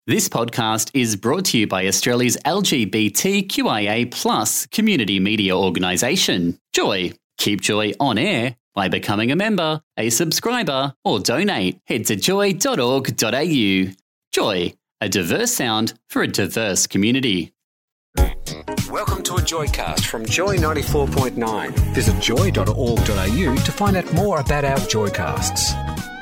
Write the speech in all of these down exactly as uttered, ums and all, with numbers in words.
This podcast is brought to you by Australia's L G B T Q I A plus community media organisation, Joy. Keep Joy on air by becoming a member, a subscriber, or donate. Head to joy dot org dot a u. Joy, a diverse sound for a diverse community. Welcome to a Joycast from Joy ninety-four point nine. Visit joy dot org dot a u to find out more about our Joycasts.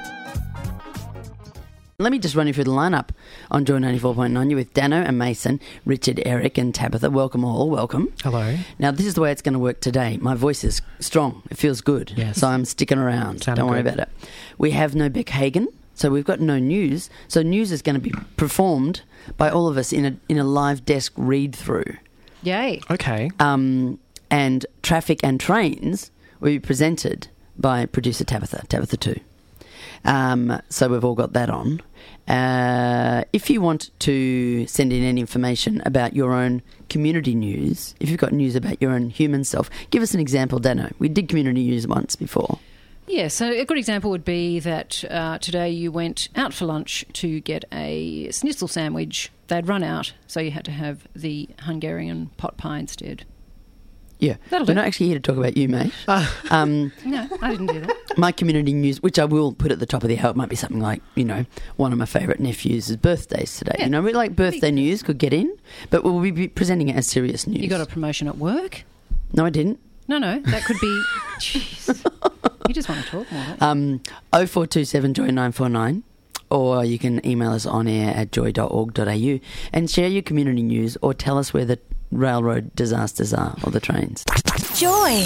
Let me just run you through the lineup on Joy ninety-four point nine. You're with Dano and Mason, Richard, Eric and Tabitha. Welcome all, welcome. Hello. Now, this is the way it's going to work today. My voice is strong. It feels good. Yes. So I'm sticking around. Sounded Don't worry good. about it. We have no Beck Hagen, so we've got no news. So news is going to be performed by all of us in a in a live desk read-through. Yay. Okay. Um, and Traffic and Trains will be presented by producer Tabitha, Tabitha two. Um, so we've all got that on. Uh, if you want to send in any information about your own community news, if you've got news about your own human self, give us an example, Dano. We did community news once before. Yeah, so a good example would be that uh, today you went out for lunch to get a schnitzel sandwich. They'd run out, so you had to have the Hungarian pot pie instead. Yeah. That'll We're do. not actually here to talk about you, mate. um, No, I didn't do that. my community news, which I will put at the top of the hour, it might be something like, you know, one of my favourite nephews' birthdays today. Yeah. You know, we like birthday news, could get in, but we'll be presenting it as serious news. You got a promotion at work? No, I didn't. No, no, that could be... Jeez. You just want to talk more, don't you? Um, oh four two seven joy nine four nine, or you can email us on air at joy dot org dot a u and share your community news or tell us where the railroad disasters are or the trains. Joy.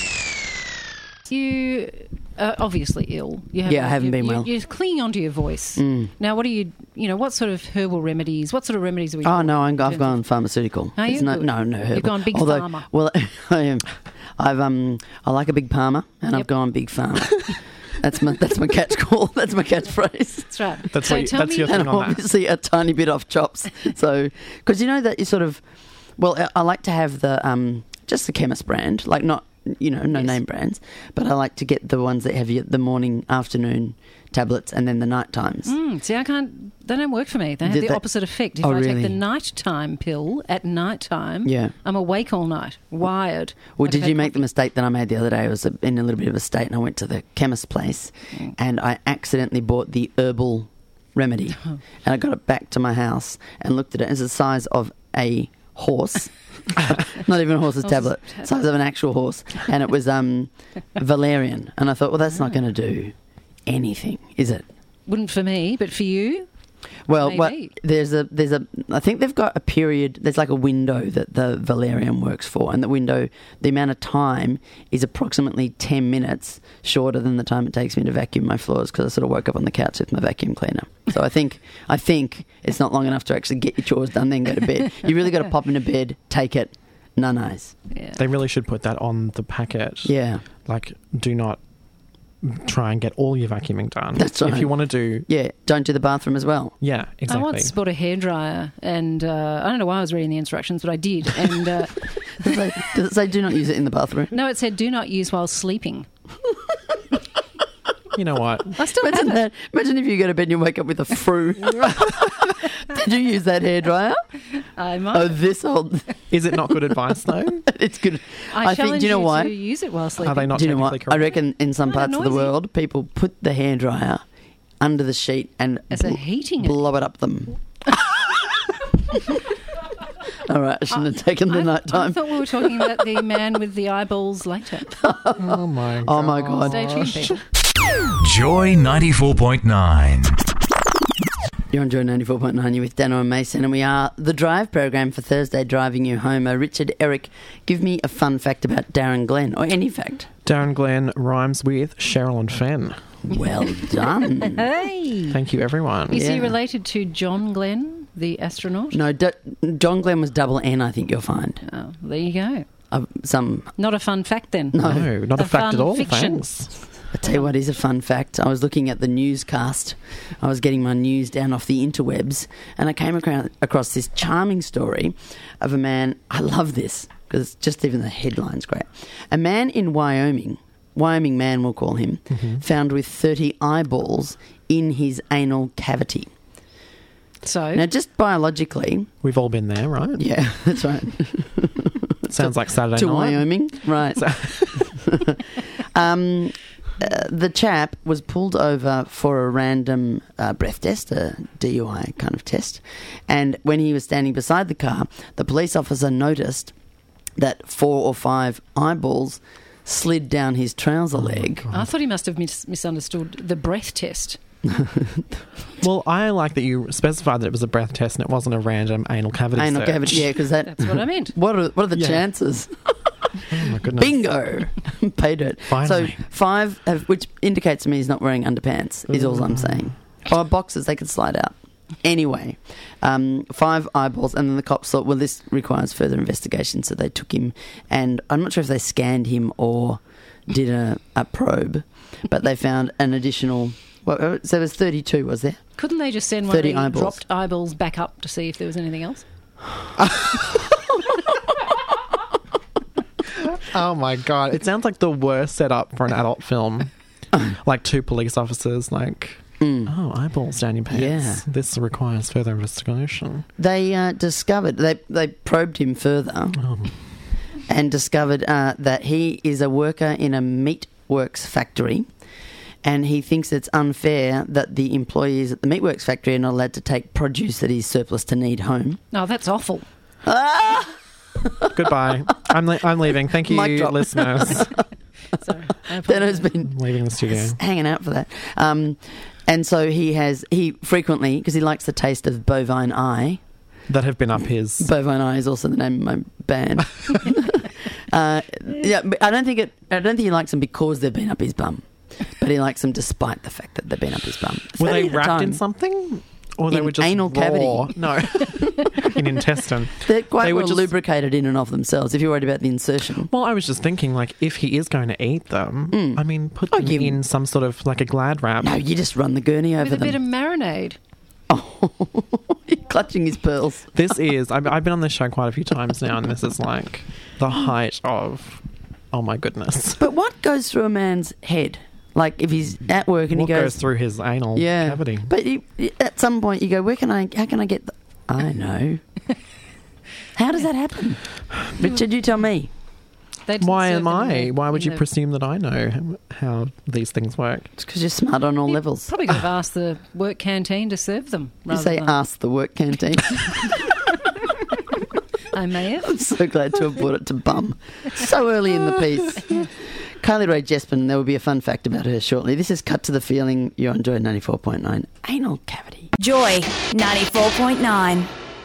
You are obviously ill. You Yeah, I haven't you, been you, well. You're clinging onto your voice. Mm. Now, what do you, you know, what sort of herbal remedies, what sort of remedies are we Oh, talking no, I'm, in I've terms gone of- pharmaceutical. Are It's you? No, Good. no, no herbal. You've gone big Although, pharma. Well, I am. I've um, I like a big palmer, and I've Yep. gone big pharma. That's my that's my catch call. That's my catchphrase. That's right. That's so what you- tell that's me, your And thing on that. obviously a tiny bit off chops. So, because you know that you sort of, well, I, I like to have the um, just the chemist brand, like not, you know, no Yes. name brands, but I like to get the ones that have you the morning, afternoon tablets and then the night times. Mm, see, I can't. They don't work for me. They have Did the they- opposite effect. If Oh, I take really? the nighttime pill at nighttime, Yeah. I'm awake all night, wired. Well, I'd did have you had make the coffee. mistake that I made the other day? I was in a little bit of a state and I went to the chemist place and I accidentally bought the herbal remedy and I got it back to my house and looked at it. It's the size of a horse. Not even a horse's Horse's tablet. tablet. Size of an actual horse. And it was um, valerian. And I thought, well, that's not going to do anything, is it? Wouldn't for me, but for you, Well, what, Maybe. there's a there's a I think they've got a period. There's like a window that the valerian works for, and the window, the amount of time is approximately ten minutes shorter than the time it takes me to vacuum my floors because I sort of woke up on the couch with my vacuum cleaner. So I think I think it's not long enough to actually get your chores done, then go to bed. You really got to pop into bed, take it, no nice. yeah. They really should put that on the packet. Yeah, Like, do not try and get all your vacuuming done. That's right. If you want to do... yeah. Don't do the bathroom as well. Yeah, exactly. I once bought a hairdryer, and uh, I don't know why I was reading the instructions, but I did. And uh, Does it, say, does it say do not use it in the bathroom? no, it said do not use while sleeping. You know what? I still Imagine have it. that. Imagine if you go to bed and you wake up with a frou. Did you use that hairdryer? I might. Oh, this old. Is it not good advice, though? It's good. I, I think. challenge Do you know you why? to use it while sleeping. Are they not Do you know what? technically I correct? reckon in some Kinda parts of the noisy. world, people put the hairdryer under the sheet and As a bl- heating it. blow it up them. All right, I shouldn't have taken the I, night I time. thought we were talking about the man with the eyeballs later. Oh, my God. Oh my god! Stay tuned, people. Joy ninety-four point nine. You're on Joy ninety-four point nine. You're with Dano and Mason, and we are the Drive program for Thursday, driving you home. Uh, Richard, Eric, give me a fun fact about Darren Glenn, or any fact. Darren Glenn rhymes with Cheryl and Fenn. Well done. Hey! Thank you, everyone. Is he Yeah. related to John Glenn, the astronaut? No, D- John Glenn was double N. I think you'll find Oh, there you go. uh, some. Not a fun fact then. No. No, not a, A fact at fun all. fiction. Thanks. I tell you what is a fun fact. I was looking at the newscast. I was getting my news down off the interwebs, and I came across, across this charming story of a man. I love this because just even the headline's great. A man in Wyoming, Wyoming man we'll call him, Mm-hmm. found with thirty eyeballs in his anal cavity. So Now, just biologically, We've all been there, right? yeah, that's right. Sounds like Saturday to night. Wyoming, right? um, uh, the chap was pulled over for a random uh, breath test, a D U I kind of test, and when he was standing beside the car, the police officer noticed that four or five eyeballs slid down his trouser leg. I thought he must have mis- misunderstood the breath test. Well, I like that you specified that it was a breath test and it wasn't a random anal cavity Anal search. cavity, yeah, because that. That's what I meant. What are what are the Yeah. chances? Oh, my goodness. Bingo, pay dirt. Finally. So five, have, which indicates to me he's not wearing underpants. Is all I'm saying. Or boxes, they could slide out. Anyway, um, five eyeballs, and then the cops thought, well, this requires further investigation, so they took him, and I'm not sure if they scanned him or did a, a probe, but they found an additional. Well, so there was thirty-two, was there? Couldn't they just send one of thirty the eyeballs. dropped eyeballs back up to see if there was anything else? Oh my god! It sounds like the worst setup for an adult film. Like two police officers, like, oh, eyeballs down your pants. Yeah. This requires further investigation. They uh, discovered, they, they probed him further Oh. and discovered uh, that he is a worker in a meatworks factory, and he thinks it's unfair that the employees at the meatworks factory are not allowed to take produce that is surplus to need home. No, that's awful. Goodbye. I'm le- I'm leaving. Thank you, Mic drop. listeners. Sorry. I Dano's apologise. been I'm leaving the studio. hanging out for that. Um, and so he has, he frequently, because he likes the taste of bovine eye. That have been up his. Bovine Eye is also the name of my band. uh, yeah, but I don't think it. I don't think he likes them because they've been up his bum, but he likes them despite the fact that they've been up his bum. Were they thirty at a wrapped in time. something? Or they In were just anal raw? cavity. No, in intestine. They're quite They were well just- lubricated in and of themselves. If you're worried about the insertion, Well, I was just thinking, like, if he is going to eat them, I mean, put Oh, them you- in some sort of like a Glad wrap. no, you just run the gurney over With a bit of them. marinade. Clutching his pearls. This is. I've, I've been on this show quite a few times now, and this is like the height of. Oh my goodness! But what goes through a man's head? Like if he's at work and What he goes, goes, through his anal yeah, cavity? but you, at some point you go, where can I? How can I get? The, I know. How does that happen, Richard? You tell me. They didn't Why serve am them in I? the- Why would in you the- presume that I know how these things work? It's because you're smart on all You levels. Probably could have asked the work canteen to serve them. You rather say than, ask the work canteen. I may have. I'm so glad to have brought it to bum so early in the piece. Kylie Rae Jepsen, there will be a fun fact about her shortly. This is Cut to the Feeling. You're on Joy ninety-four point nine. Anal cavity. Joy ninety-four point nine.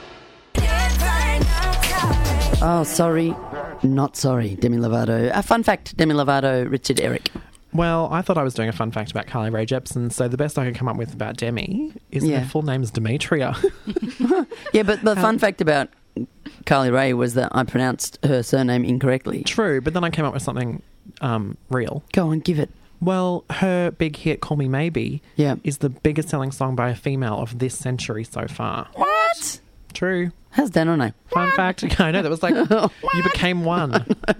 Oh, sorry. Not sorry, Demi Lovato. A fun fact, Demi Lovato, Richard Eric. Well, I thought I was doing a fun fact about Kylie Rae Jepsen, so the best I could come up with about Demi is Yeah. her full name is Demetria. Yeah, but the fun fact about Kylie Rae was that I pronounced her surname incorrectly. True, but then I came up with something um, real. Go on, give it. Well, her big hit, Call Me Maybe, Yeah. is the biggest selling song by a female of this century so far. What? True. How's Dan or no? Fun fact. I know, that was like, you became one.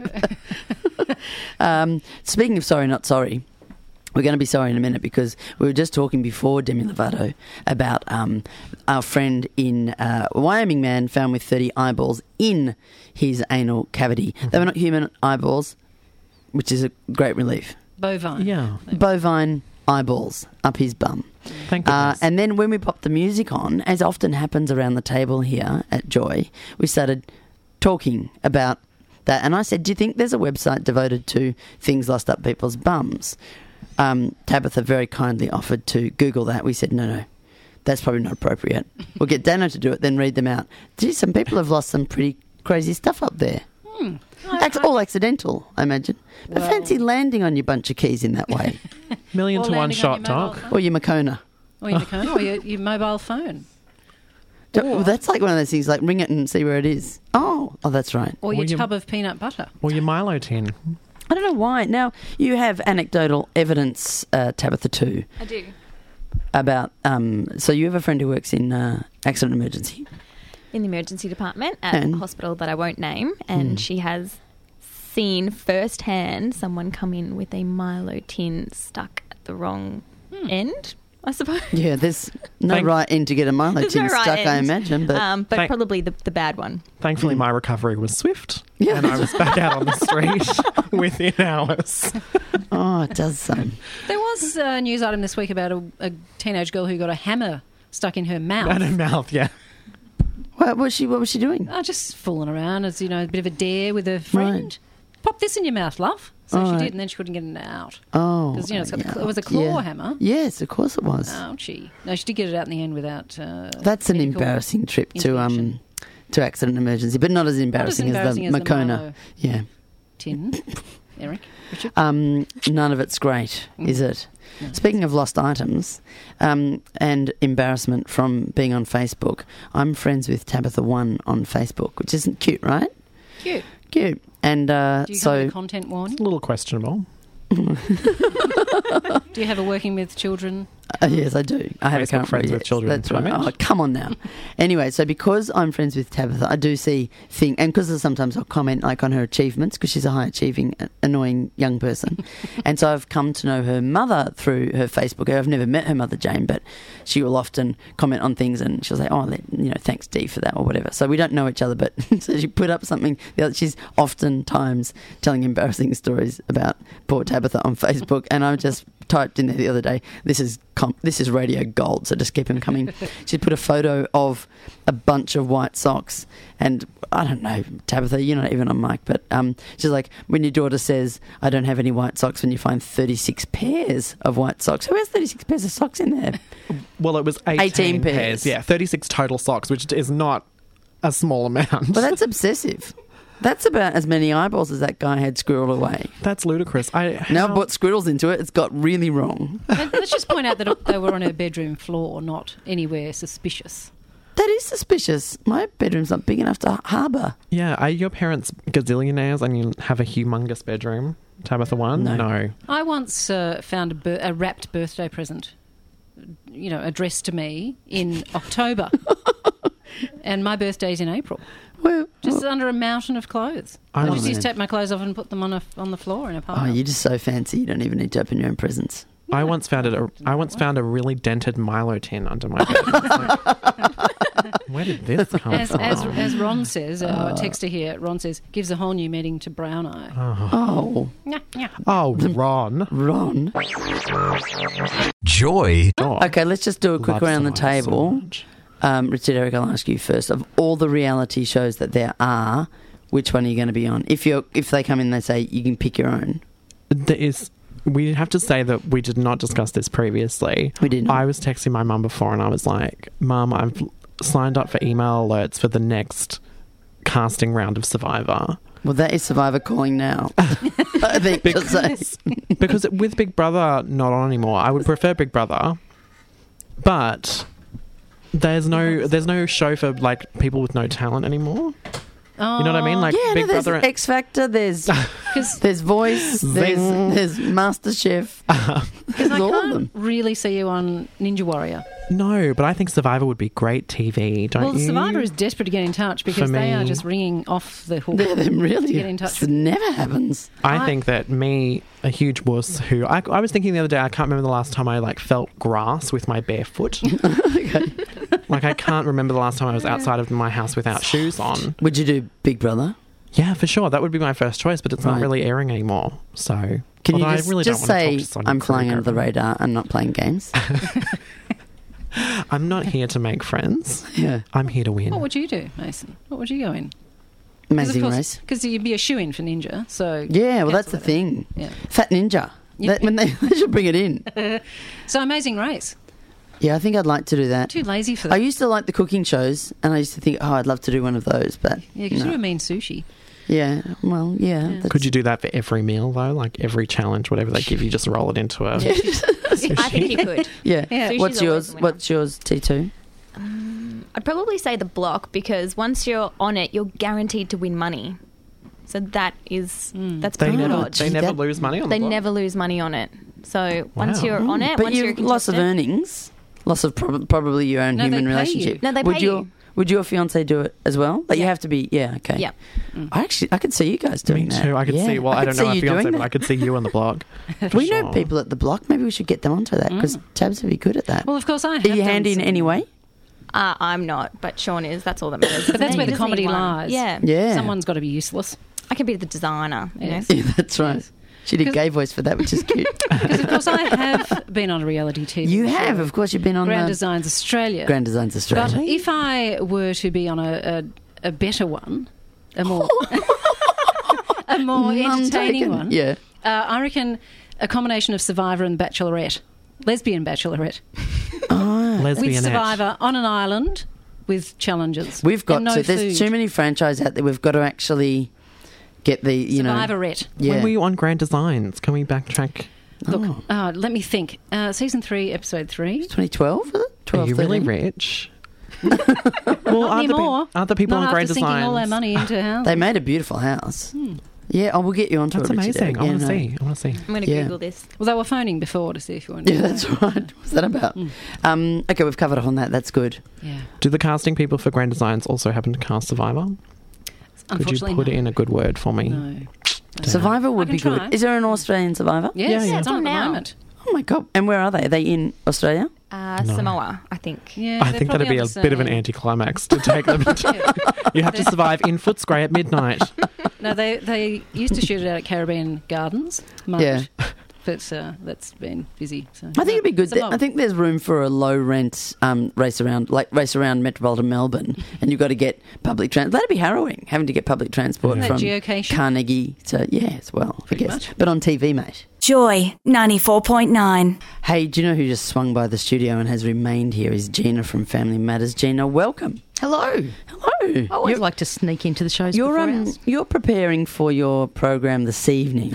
Um, speaking of sorry, not sorry, we're going to be sorry in a minute because we were just talking before Demi Lovato about um, our friend in uh, a Wyoming man found with thirty eyeballs in his anal cavity. They were not human eyeballs, which is a great relief. Bovine. Yeah. Bovine eyeballs up his bum. Thank Uh, goodness. and then when we popped the music on, as often happens around the table here at Joy, we started talking about that. And I said, do you think there's a website devoted to things lost up people's bums? Um, Tabitha very kindly offered to Google that. We said, no, no, that's probably not appropriate. We'll get Dano to do it, then read them out. Gee, some people have lost some pretty crazy stuff up there. Hmm. Ac- all accidental, I imagine. But Well- fancy landing on your bunch of keys in that way. Million Or to one landing on shot, your mobile Doc. phone. Or your Makona. Or your, phone, or your, your mobile phone. Well, that's like one of those things, like ring it and see where it is. Oh, oh, that's right. Or your Or your- tub of peanut butter. Or your Milo tin. I don't know why. Now, you have anecdotal evidence, uh, Tabitha, too, I do. about... Um, so you have a friend who works in uh, accident emergency. In the emergency department at And? a hospital that I won't name, and Hmm. she has seen firsthand someone come in with a Milo tin stuck at the wrong end I suppose. Yeah, there's no Thank- right in to get a milo There's tin no right stuck, I end. imagine. But Um, but Thank- probably the, the bad one. Thankfully, my recovery was swift, Yeah. and I was back out on the street within hours. oh, it does so. There was a news item this week about a, a teenage girl who got a hammer stuck in her mouth. Out of mouth, yeah. What was she? What was she doing? Oh, just fooling around as, you know, a bit of a dare with a friend. Right. Pop this in your mouth, love. So she Right. did, and then she couldn't get it out. Oh, Because, you know, it's got the yeah. cl- it was a claw Yeah. hammer. Yes, of course it was. Ouchie. No, she did get it out in the end without... Uh, That's an medical embarrassing trip to um intervention. to accident emergency, but not as embarrassing, embarrassing as as the the Makona. Milo. yeah. tin. Eric? Richard? Um, none of it's great, is it? No. Speaking of lost items um, and embarrassment from being on Facebook, I'm friends with Tabitha One on Facebook, which isn't cute, right? Cute. Cute. And uh, Do you so have a content warning? A little questionable. Do you have a working with children? Uh, yes, I do. I have Facebook a current friends with yes, children That's right. employment. Oh, come on now. Anyway, so because I'm friends with Tabitha, I do see things, and because sometimes I'll comment like on her achievements because she's a high achieving, uh, annoying young person, and so I've come to know her mother through her Facebook. I've never met her mother, Jane, but she will often comment on things, and she'll say, "Oh, you know, thanks, Dee, for that," or whatever. So we don't know each other, but so she put up something. The other, she's oftentimes telling embarrassing stories about poor Tabitha on Facebook, and I just typed in there the other day, "This is com- this is radio gold," so just keep them coming. She put a photo of a bunch of white socks, and I don't know, Tabitha, you're not even on mic, but um, she's like, when your daughter says, "I don't have any white socks," when you find thirty-six pairs of white socks. Who has thirty-six pairs of socks in there? Well, it was eighteen, eighteen pairs. pairs. Yeah, thirty-six total socks, which is not a small amount. Well, that's obsessive. That's about as many eyeballs as that guy had squirreled away. That's ludicrous. I Now how- put squirrels into it, it's got really wrong. And let's just point out that they were on her bedroom floor, not anywhere suspicious. That is suspicious. My bedroom's not big enough to harbour. Yeah, are your parents gazillionaires and you have a humongous bedroom, Tabitha One? No. No. I once uh, found a, bir- a wrapped birthday present, you know, addressed to me in October. And my birthday's in April. Well, Just under a mountain of clothes. I I, don't just used to know. take my clothes off and put them on a, on the floor in a pile. oh, you're just so fancy. You don't even need to open your own presents. I once found it. A, I once found a really dented Milo tin under my bed. I was like, where did this come As, from? as, as Ron says, Uh. our texter here, Ron says, gives a whole new meaning to brown eye. Oh, Yeah, yeah. oh, Ron. Ron. Joy. Oh, Okay, let's just do a quick loves around the Survivor so table. much. Um, Richard, Eric, I'll ask you first. Of all the reality shows that there are, which one are you going to be on? If you if they come in and they say you can pick your own. There is. We have to say that we did not discuss this previously. We didn't. I was texting my mum before and I was like, "Mum, I've signed up for email alerts for the next casting round of Survivor." Well, that is Survivor calling now. I think to say. Because with Big Brother not on anymore, I would prefer Big Brother, but there's no there's no show for like people with no talent anymore. Oh, You know what I mean? Like Yeah, Big no, there's Brother. X Factor, there's because there's Voice, there's, Zing. there's MasterChef. There's I all of can't them. really see you on Ninja Warrior. No, but I think Survivor would be great T V. Don't Well, you? Survivor is desperate to get in touch because For they are me- just ringing off the hook. Yeah, them really. To get in touch This with. never happens. I I- think that me, a huge wuss, who I, I was thinking the other day, I can't remember the last time I like felt grass with my bare foot. Like I can't remember the last time I was outside of my house without shoes on. Would you do Big Brother? Yeah, for sure, that would be my first choice, but it's not Right. really airing anymore. So Can you although just, I really just don't want say to talk to Sonia I'm flying Kruger. under the radar and not playing games? I'm not here to make friends. Yeah. I'm here to win. What would you do, Mason? What would you go in? Amazing race. Because you'd be a shoe-in for Ninja, so... Yeah, well, that's cancel the it. thing. Yeah. Fat Ninja. Yeah. That, when they, they should bring it in. So Amazing Race. Yeah, I think I'd like to do that. Too lazy for I that. used to like the cooking shows, and I used to think, oh, I'd love to do one of those, but Yeah, because no. you're a mean sushi. Yeah, well, yeah. Yeah. that's- Could you do that for every meal though? Like every challenge, whatever they give you, just roll it into a. I think you could. Yeah. Yeah. Sushi's What's always yours? the winner. What's yours, T two? I'd probably say the block because once you're on it, you're guaranteed to win money. So that is that's They pretty good never, odds. they Gee, never that- lose money on They the block. never lose money on it. So once Wow. you're on it, But once you're a you've loss of contestant- earnings, loss of prob- probably your own No, they human pay relationship. you. No, they would pay your, you. Would your fiance do it as well? Like you Yeah. have to be. Yeah. Okay. Yeah. I actually, I could see you guys doing Me that. too. I could Yeah. see. Well, I, could don't know see my you fiance, doing but that. I could see you on the blog. We Sure. know people at the block. Maybe we should get them onto that because Tabs would be good at that. Well, of course, I have Are you done handy in some- any way? Uh, I'm not, but Sean is. That's all that matters. But that's He where the just comedy need one. lies. Yeah. Yeah. Someone's got to be useless. I can be the designer. You Yes. know? Yeah, that's right. She did 'Cause- gay voice for that, which is cute. Because, of course, I have been on a reality T V You show, have, of course. You've been on Grand the Designs Australia. Grand Designs Australia. But if I were to be on a, a, a better one, a more a more None entertaining taken. one, Yeah. uh, I reckon a combination of Survivor and Bachelorette, lesbian Bachelorette, with Lesbianette. Survivor on an island with challenges. We've got and no to. There's food. too many franchises out there. We've got to actually get the, you know. Survivorette. Yeah. When were you on Grand Designs? Can we backtrack? Look, Oh. uh, let me think. Uh, season three, episode three. twenty twelve, was it? twelve, Are you really thirteen? rich? well, Not aren't the, anymore. pe- aren't the people Not on after Grand sinking all their Designs? money into house. They made a beautiful house. Yeah, oh, we'll get you onto That's it. Richie, amazing. Derek. I Yeah, want to no. see. I want to see. I'm going to Yeah. Google this. Well, they were phoning before to see if you wanted. Yeah, that's right. What's that about? Um, okay, we've covered off on that. That's good. Yeah. Do the casting people for Grand Designs also happen to cast Survivor? Could you Unfortunately, put no. in a good word for me? No. Survivor would I can be good. try. Is there an Australian Survivor? Yes, Yeah, yeah. it's on at the Now. moment. Oh my god! And where are they? Are they in Australia? Uh, No. Samoa, I think. Yeah, I they're think that'd probably be a on the bit of an same- anticlimax to take them. You have to survive in Footscray at midnight. No, they they used to shoot it out at Caribbean Gardens. Might, Yeah. but uh, that's been busy. So I think it'd be good. Samoa. I think there's room for a low rent um, race around, like race around metropolitan Melbourne, and you've got to get public transport. That'd be harrowing, having to get public transport Isn't from that geocaching? Carnegie to yes, well, I Pretty guess, much. but on T V, mate. Joy ninety-four point nine. Hey, do you know who just swung by the studio and has remained here? Is Gina from Family Matters. Gina, welcome. Hello. Hello. I always You're- like to sneak into the shows You're before um, ours. you're preparing for your program this evening.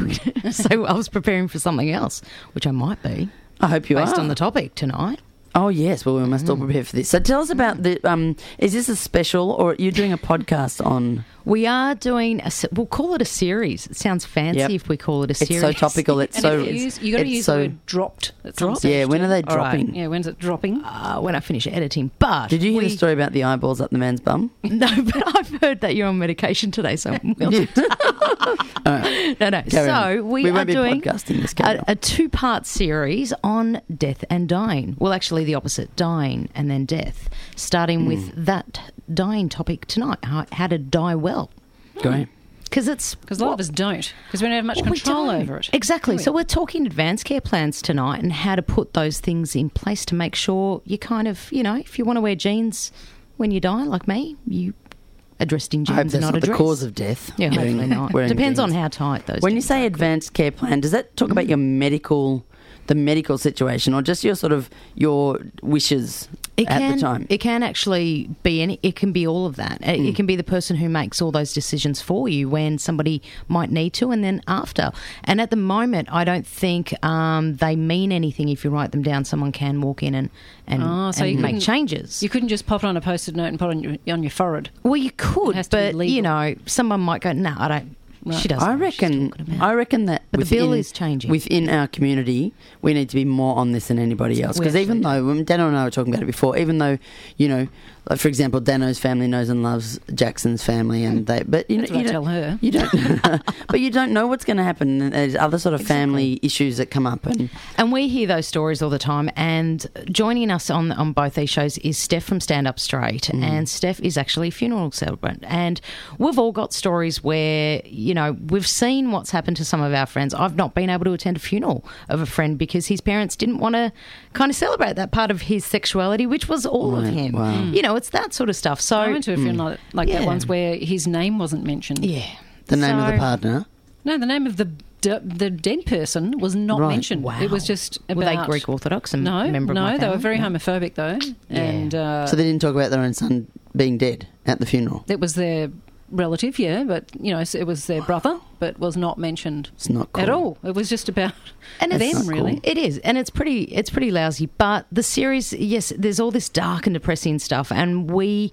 So I was preparing for something else, which I might be, I hope you based are. on the topic tonight. Oh yes, well we must all prepare for this. So tell us about the. Um, is this a special or you're doing a podcast on? We are doing, a, se- we'll call it a series. It sounds fancy Yep. if we call it a It's series. so topical. It's And so. if you use, you got to it's use so, the word dropped. At some Dropped? stage Yeah, when too. are they All right. dropping? Yeah, when's it dropping? Uh, when I finish editing. But Did you hear we, the story about the eyeballs up the man's bum? No, but I've heard that you're on medication today, so we'll no, no. Carry so on. we, We are won't be doing podcasting this, carry a, on. a two-part series on death and dying. Well, actually, the opposite: dying and then death. Starting Hmm. with that dying topic tonight: how, how to die well. Great. Because it's Because a lot of us don't. Because we don't have much well, we control don't. over it. Exactly. do we? So we're talking advanced care plans tonight and how to put those things in place to make sure you kind of, you know, if you want to wear jeans when you die, like me, you are dressed in I hope jeans that's and not, not a the dress. cause of death. Yeah, wearing- hopefully not. wearing Depends on jeans. how tight those. When you jeans say are. advanced care plan, does that talk about your medical, the medical situation, or just your sort of your wishes It at can, the time? It can actually be any. It can be all of that. It, Mm. it can be the person who makes all those decisions for you when somebody might need to, and then after. And at the moment, I don't think um, they mean anything if you write them down. Someone can walk in and and, Oh, so and you make couldn't- changes. You couldn't just pop it on a post-it note and put it on your, on your forehead. well, you could, It has to be but legal. you know, someone might go, "No, I don't." She doesn't. I know what she's reckon. talking about." I reckon that. But the bill within- is changing. within our community. We need to be more on this than anybody else. We Because even actually though when Dano and I were talking about it before, even though you know, like for example, Dano's family knows and loves Jackson's family, and they. But you That's know, what you I don't, tell her. you don't. But you don't know what's going to happen. And there's other sort of family issues that come up, and And we hear those stories all the time. And joining us on on both these shows is Steph from Stand Up Straight. And Steph is actually a funeral celebrant. And we've all got stories where, you know, we've seen what's happened to some of our friends. I've not been able to attend a funeral of a friend because his parents didn't want to kind of celebrate that part of his sexuality, which was all of Right, him. wow. You know, it's that sort of stuff. So, I went to a funeral like, like Yeah. that once where his name wasn't mentioned. yeah. the name of the So- partner. No, the name of the d- the dead person was not Right. mentioned. Wow. It was just about... Were they Greek Orthodox and No, member of no, my they were family? very No. homophobic though. Yeah. And uh, So they didn't talk about their own son being dead at the funeral. it was their relative, yeah, but, you know, it was their brother, but was not mentioned It's not cool. at all. It was just about And them, it's not really. cool. It is, and it's pretty it's pretty lousy. But the series, yes, there's all this dark and depressing stuff, and we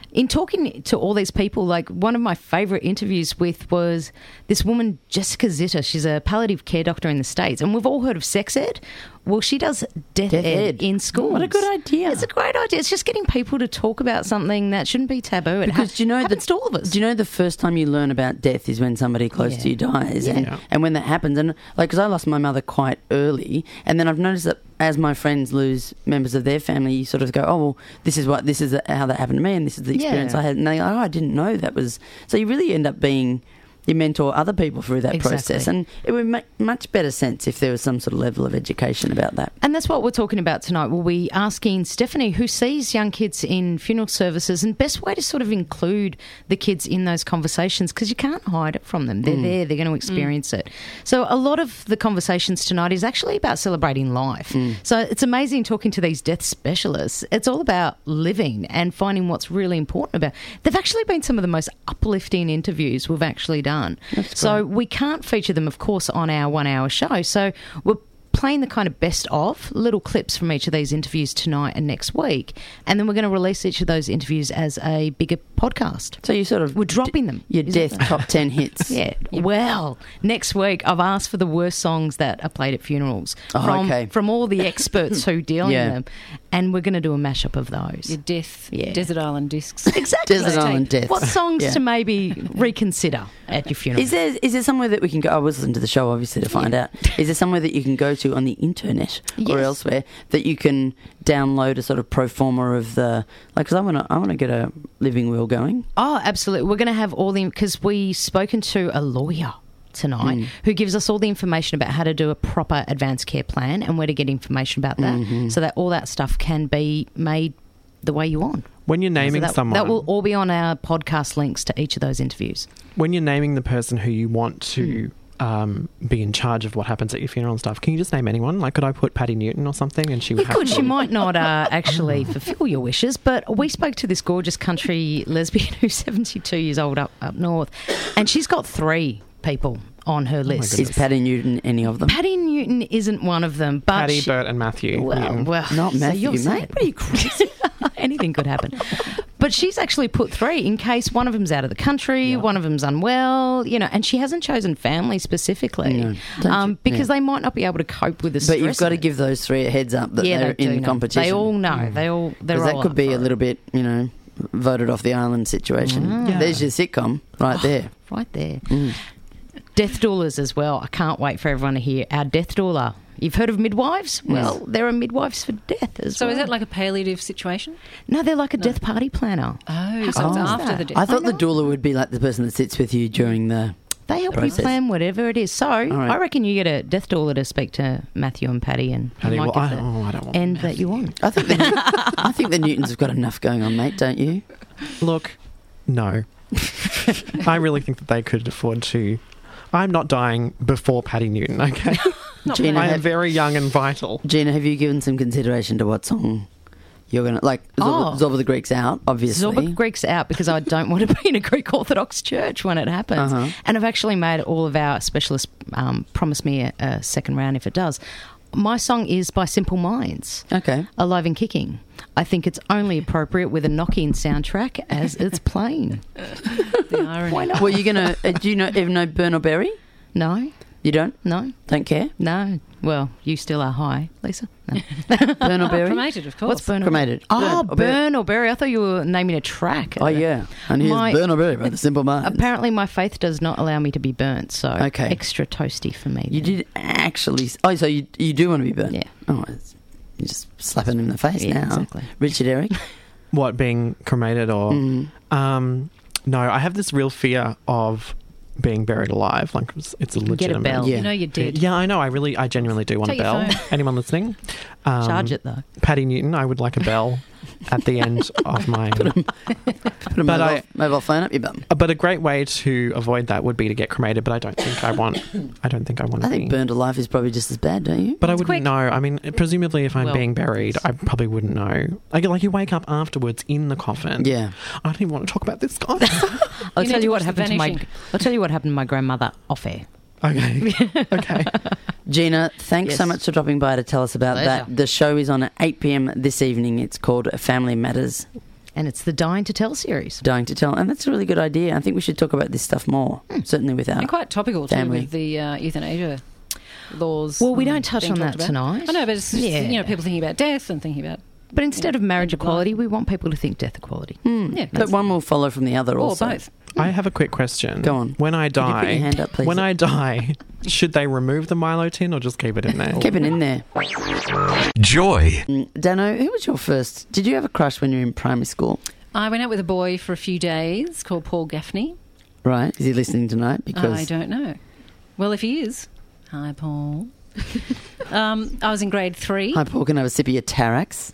in talking to all these people, like one of my favourite interviews with was this woman, Jessica Zitter. She's a palliative care doctor in the States, and we've all heard of sex ed. Well, she does death, Death ed, ed. in schools. What a good idea. It's a great idea. It's just getting people to talk about something that shouldn't be taboo. It Because ha- do you know happens that, to all of us. Do you know the first time you learn about death is when somebody close Yeah. to you dies, Yeah. and, Yeah. and when that happens, and like because I lost my mother quite early, and then I've noticed that as my friends lose members of their family, you sort of go, oh well, this is what this is how that happened to me, and this is the experience Yeah. I had, and they go, oh, I didn't know that was. So you really end up being. You mentor other people through that Exactly. process, and it would make much better sense if there was some sort of level of education about that. And that's what we're talking about tonight. We'll be asking Stephanie, who sees young kids in funeral services, and best way to sort of include the kids in those conversations, because you can't hide it from them. They're there, they're going to experience it. So a lot of the conversations tonight is actually about celebrating life. So it's amazing talking to these death specialists. It's all about living and finding what's really important about. They've actually been some of the most uplifting interviews we've actually done. So we can't feature them, of course, on our one-hour show. So we're playing the kind of best of little clips from each of these interviews tonight and next week, and then we're going to release each of those interviews as a bigger podcast. So you sort of We're dropping them. Your Is death it? top ten hits. Yeah. Well, next week I've asked for the worst songs that are played at funerals Oh, from okay. from all the experts who deal Yeah. in them, and we're going to do a mashup of those. Your death, Yeah. Desert Island discs. Exactly. Desert Island Death. What songs Yeah. to maybe reconsider at your funeral? Is there is there somewhere that we can go? I was listening to the show obviously to find out. Is there somewhere that you can go to on the internet or Yes. elsewhere that you can download a sort of pro forma of the like? Because I want to I want to get a living will going. Oh, absolutely. We're going to have all the, because we've spoken to a lawyer tonight Mm. who gives us all the information about how to do a proper advanced care plan and where to get information about that, Mm-hmm. so that all that stuff can be made the way you want. When you're naming So that, someone, that will all be on our podcast links to each of those interviews. when you're naming the person who you want to um, be in charge of what happens at your funeral and stuff, can you just name anyone? Like, could I put Patty Newton or something, and she would You have could. to- She might not uh, actually fulfil your wishes, but we spoke to this gorgeous country lesbian who's seventy-two years old up, up north, and she's got three people on her list. Is Patty Newton any of them? Patty Newton isn't one of them, but Patty, she- Bert, and Matthew. well, Newton. well, Not so Matthew, you're mate. saying- What are you crazy? Anything could happen. But she's actually put three in case one of them's out of the country, one of them's unwell, you know, and she hasn't chosen family specifically No, don't um, you- because yeah. they might not be able to cope with the stress. But you've got of to it. give those three a heads up that yeah, they're they do in know. competition. They all know. They all they're Because all that could up be for a it. little bit, you know, voted off the island situation. Yeah. There's your sitcom right there. right there. Mm. Death doulas as well. I can't wait for everyone to hear our death doula. You've heard of midwives? Well, there are midwives for death as So well. is that like a palliative situation? No, they're like a death party planner. Oh, so it's cool is after that? the death. I thought I the know. doula would be like the person that sits with you during the. They help process. you plan whatever it is. So right. I reckon you get a death doula to speak to Matthew and Patty, and Patty, you might well, get I, the oh, I don't want end that you want. I think the, I think the Newtons have got enough going on, mate. Don't you? Look, no. I really think that they could afford to. I'm not dying before Patty Newton, okay? Gina, I am have, very young and vital. Gina, have you given some consideration to what song you're gonna like? Zorba, Oh. Zorba the Greek's out, obviously. Zorba Greek's out because I don't want to be in a Greek Orthodox church when it happens. Uh-huh. And I've actually made all of our specialists um, promise me a, a second round if it does. My song is by Simple Minds, Okay. Alive and Kicking. I think it's only appropriate with a knock-in soundtrack as it's playing. The irony. Why not? Well, you're gonna. Uh, do you know even know Burn or Berry? No, You don't? no, Don't care? no. Well, you still are high, Lisa. No. Burn or Berry? Cremated, of course. What's Burn or Cremated. Oh, Burn or Berry. Burn or Berry. I thought you were naming a track. Oh yeah. And here's My- Burn or Berry by the Simple Minds. Apparently, my faith does not allow me to be burnt, so Okay. extra toasty for me. You then. did actually. Oh, so you you do want to be burnt? Yeah. Oh, it's, you're just slapping him in the face Yeah, now. exactly. Richard Eric. What, being cremated or... Mm. Um, no, I have this real fear of being buried alive. Like, it's, it's a Get a legitimate... bell. Yeah. You know you're dead. Yeah, I know. I really, I genuinely do want Take a your bell. phone. Anyone listening? Um, Charge it though. Patty Newton, I would like a bell at the end of my... Put a But mobile, I- mobile phone up your bum. But a great way to avoid that would be to get cremated. But I don't think I want. I don't think I want to I think be. burned alive is probably just as bad, don't you? But I It's wouldn't quick. know. I mean, presumably, if I'm Well- being buried, I probably wouldn't know. Like, like you wake up afterwards in the coffin. Yeah. I don't even want to talk about this, guys. I'll You tell need you to what watch The happened to my. Vanishing. I'll tell you what happened to my grandmother off air. okay. Okay. Gina, thanks Yes. so much for dropping by to tell us about Pleasure. that. The show is on at eight p.m. this evening. It's called Family Matters. And it's the Dying to Tell series. Dying to Tell. And that's a really good idea. I think we should talk about this stuff more, certainly with our And quite topical, too, family. with the uh, euthanasia laws. Well, we um, don't touch being on that talked about. tonight. I know, but it's just, Yeah. you know, people thinking about death and thinking about... But instead Yeah, of marriage end of equality, life. we want people to think death equality. Yeah, But one will follow from the other or also. both. I have a quick question. Go on. When I Could you put die, your hand up, please? when I die, should they remove the Milo tin or just keep it in there? Keep it in there. Joy. Mm, Dano, who was your first? Did you have a crush when you were in primary school? I went out with a boy for a few days called Paul Gaffney. Right. Is he listening tonight? Because I don't know. Well, if he is, hi, Paul. um, I was in grade three Hi, Paul. Can I have a sip of your Tarax?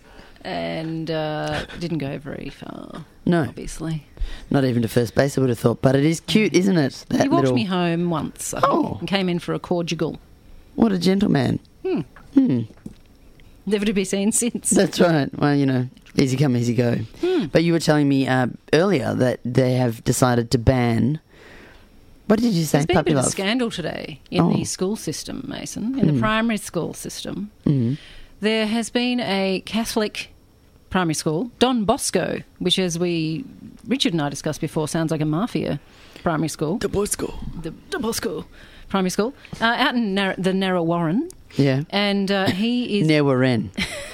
and uh, didn't go very far, No, obviously. not even to first base, I would have thought. But it is cute, isn't it? That He walked little... me home once, I think, Oh. and came in for a conjugal. What a gentleman. Hmm. Hmm. Never to be seen since. That's right. Well, you know, easy come, easy go. Hmm. But you were telling me uh, earlier that they have decided to ban... What did you say? There's been a Puppy bit of a love. scandal today in Oh. the school system, Mason, in the primary school system. Mm. There has been a Catholic primary school, Don Bosco, which, as we Richard and I discussed before, sounds like a mafia primary school. The boy school. The Don Bosco primary school, uh, out in Nar- the Narra Warren, Yeah. and uh, he is Near Warren.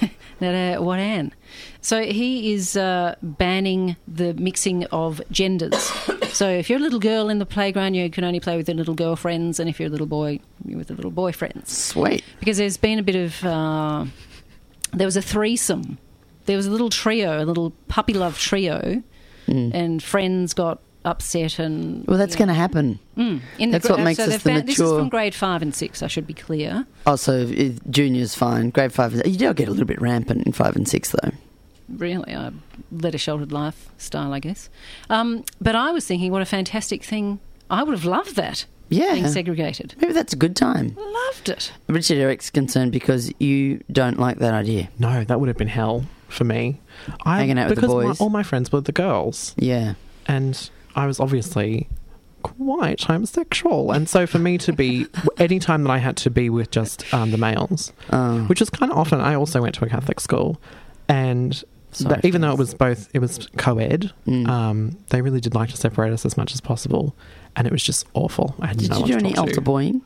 Narra Warren. So he is uh, banning the mixing of genders. So if you're a little girl in the playground, you can only play with your little girlfriends, and if you're a little boy, you're with the little boyfriends. Sweet. Because there's been a bit of... Uh, there was a threesome. There was a little trio, a little puppy love trio, Mm. and friends got upset and... Well, that's you going know, to happen. Mm, in That's the, what makes so us they've the ban- This is mature- from grade five and six, I should be clear. Also, uh, junior's fine. Grade five, is- you do get a little bit rampant in five and six, though. Really, I led a sheltered lifestyle, I guess. Um, but I was thinking, what a fantastic thing. I would have loved that, Yeah. being segregated. Maybe that's a good time. Loved it. Richard Eric's concerned because you don't like that idea. No, that would have been hell for me. I, Hanging out with the because boys. My, all my friends were the girls, Yeah. and I was obviously quite homosexual. And so for me to be, any time that I had to be with just um, the males, Oh. which is kind of often, I also went to a Catholic school, and Sorry, that, even though it friends. was both, it was co-ed, Mm. um, they really did like to separate us as much as possible, and it was just awful. I had Did no you one do to any talk altar to. boying?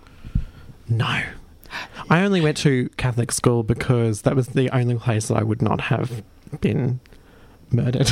No. I only went to Catholic school because that was the only place that I would not have been murdered.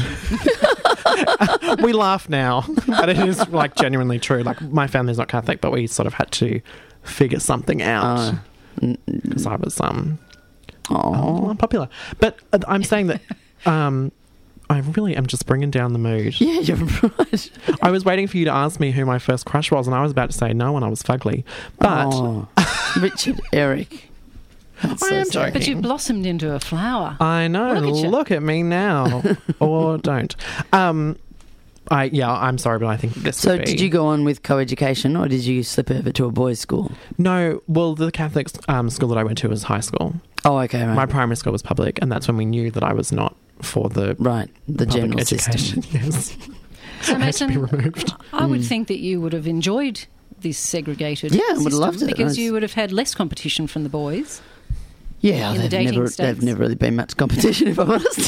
We laugh now, but it is like genuinely true. Like my family's not Catholic, but we sort of had to figure something out Oh. because I was um Oh. unpopular. But uh, I'm saying that um I really am just bringing down the mood. Yeah, you're right. I was waiting for you to ask me who my first crush was, and I was about to say no, and I was fugly. But Oh. Richard Eric. That's I so am sad. joking. But you blossomed into a flower. I know. Look at you. Look at me now, or don't. Um, I yeah. I'm sorry, but I think this. So, would be... did you go on with co-education, or did you slip over to a boys' school? No. Well, the Catholic um, school that I went to was high school. Oh, okay, right. My primary school was public, and that's when we knew that I was not for the right, the public general education. system. Yes, So, I had to be Mason, removed. I would Mm. think that you would have enjoyed this segregated Yeah, I would have system loved it. because That's- you would have had less competition from the boys. Yeah, In the they've dating never, states. they've never really been much competition, if I'm honest.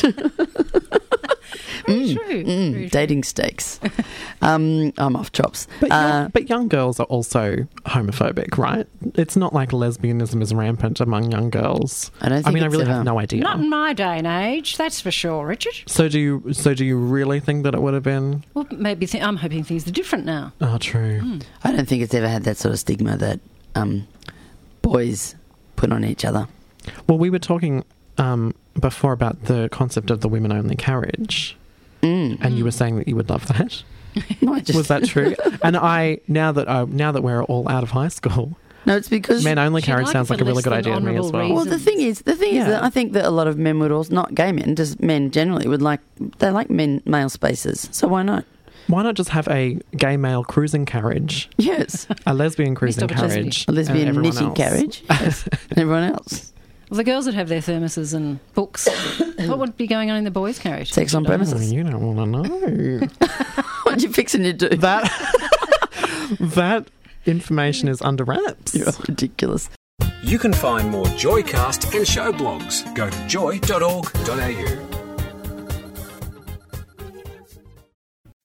Very Mm, true. mm, Very true. dating stakes. um, I'm off chops. But, Uh, young, but young girls are also homophobic, right? It's not like lesbianism is rampant among young girls. I don't think I mean, I it's really ever- have no idea. Not in my day and age, that's for sure, Richard. So do you? So do you really think that it would have been? Well, maybe th- I'm hoping things are different now. Oh, true. I don't think it's ever had that sort of stigma that um, boys put on each other. Well, we were talking um, before about the concept of the women-only carriage, Mm. and you were saying that you would love that. No, I just, Was that true? And I now that uh, now that we're all out of high school, No, it's because... men-only She'd carriage like sounds it like for a really less good than idea to me as honourable well. Well, the thing is, the thing is Yeah. that I think that a lot of men would also, not gay men, just men generally would like, they like men, male spaces. So why not? Why not just have a gay male cruising carriage, Yes. a lesbian cruising opportunity. carriage, A lesbian and everyone knitting else? carriage. Yes. And everyone else. Well, the girls that have their thermoses and books, what would be going on in the boys' carriage? Sex on Richard? I don't know. Oh, premises. you don't want to know. What you fixing to do? that that information is under wraps. You're ridiculous. You can find more Joycast and show blogs. Go to joy dot org dot a u.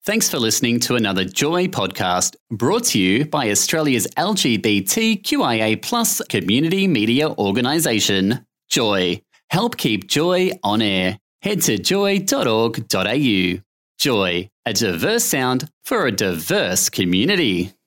Thanks for listening to another Joy podcast brought to you by Australia's L G B T Q I A plus community media organisation, Joy. Help keep Joy on air. Head to joy dot org dot a u. Joy, a diverse sound for a diverse community.